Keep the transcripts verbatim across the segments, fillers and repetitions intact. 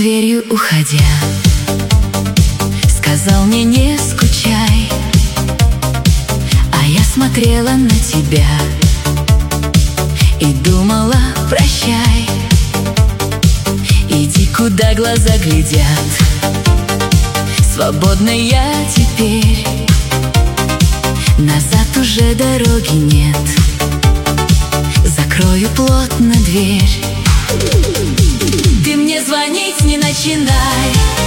дверью уходя, сказал мне: не скучай. А я смотрела на тебя и думала: прощай. Иди, куда глаза глядят, свободна я теперь. Назад уже дороги нет, закрою плотно дверь. Ты мне звонить не начинай,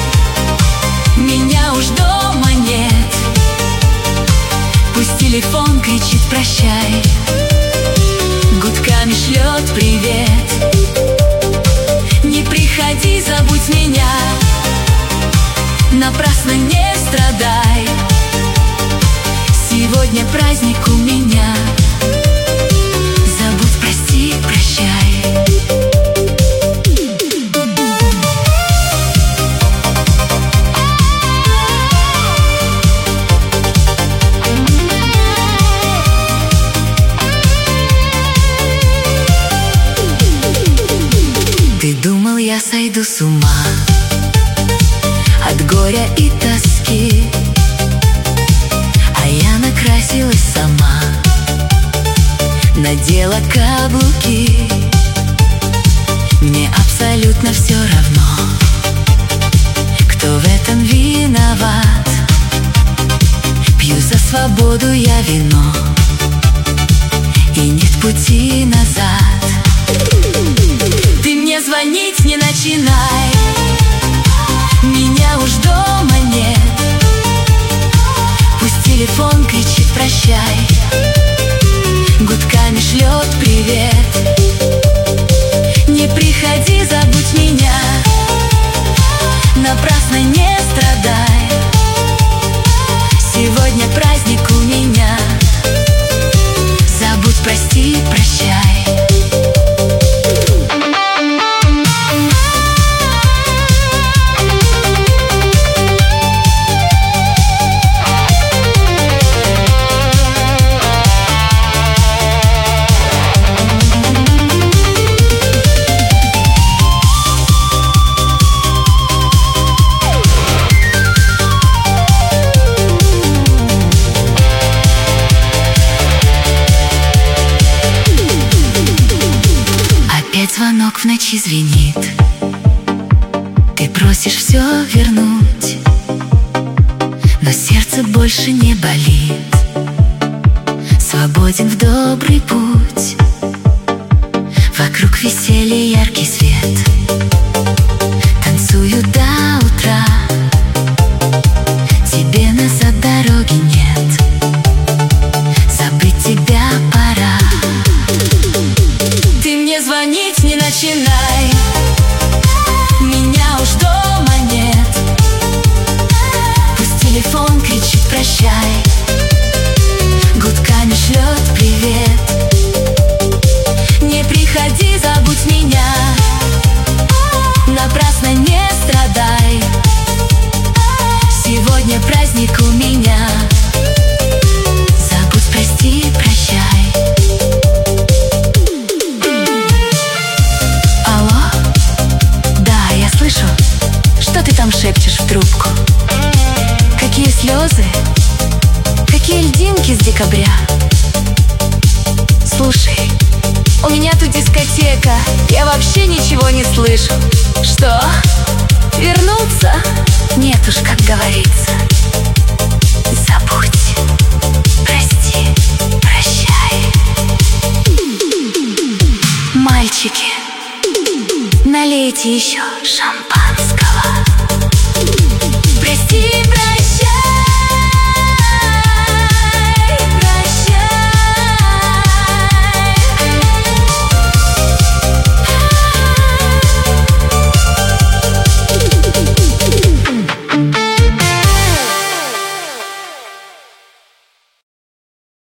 меня уж дома нет. Пусть телефон кричит: прощай, гудками шлет привет. Не приходи, забудь меня, напрасно не страдай. Сегодня праздник у меня, забудь, прости, прощай. Ты думал, я сойду с ума от горя и тоски, а я накрасилась сама, надела каблуки. Мне абсолютно все равно, кто в этом виноват. Пью за свободу я вино, и нет пути назад. Ты мне звонить не начинай, меня уж дома нет. Пусть телефон кричит: прощай, гудками шлет привет. Не приходи, забудь меня, напрасно не страдай. Сегодня праздник у меня, забудь, прости, прощай. Звонок в ночи звенит, ты просишь все вернуть, но сердце больше не болит. Свободен в добрый путь, вокруг веселье, яркий свет. Танцую до утра, тебе назад дороги нет. Забыть тебя пора. Ты мне звонить не начинай, меня уж дома нет. Пусть телефон кричит: прощай, гудками шлет привет. Не приходи, забудь меня, напрасно не страдай. Сегодня праздник у меня, забудь, прости, прощай. Что ты там шепчешь в трубку? Какие слезы, какие льдинки с декабря. Слушай, у меня тут дискотека, я вообще ничего не слышу. Что? Вернуться? Нет уж, как говорится. Забудь, прости, прощай. Мальчики, налейте еще шампанского. Прости, прости.